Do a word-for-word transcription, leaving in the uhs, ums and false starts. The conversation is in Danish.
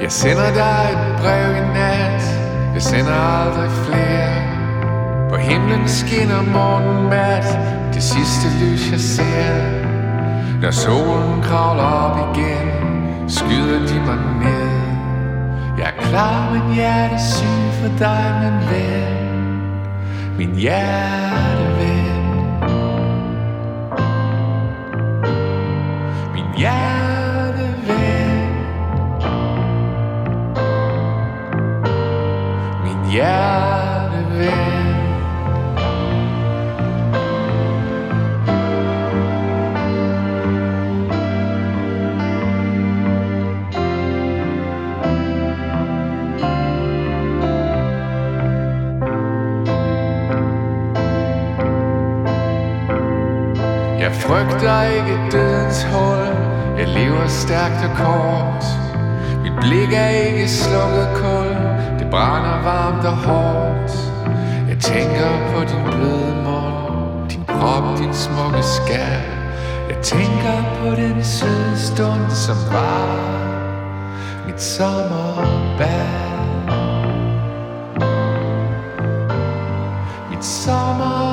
Jeg sender dig et brev i nat, jeg sender aldrig flere. På himlen skinner morgen mat, det sidste lys jeg ser. Når solen kravler op igen, skyder de mig ned. Jeg er klar, men hjertet syg for dig, min ven. Min hjerteven. Min hjerteven. Min hjerteven. Jeg frygter ikke dødens hul, jeg lever stærkt og kort. Mit blik er ikke slukket kul, det brænder varmt og hårdt. Jeg tænker på din bløde mund, din krop, din smukke skær. Jeg tænker på den søde stund, som var mit sommerbær. Mit sommer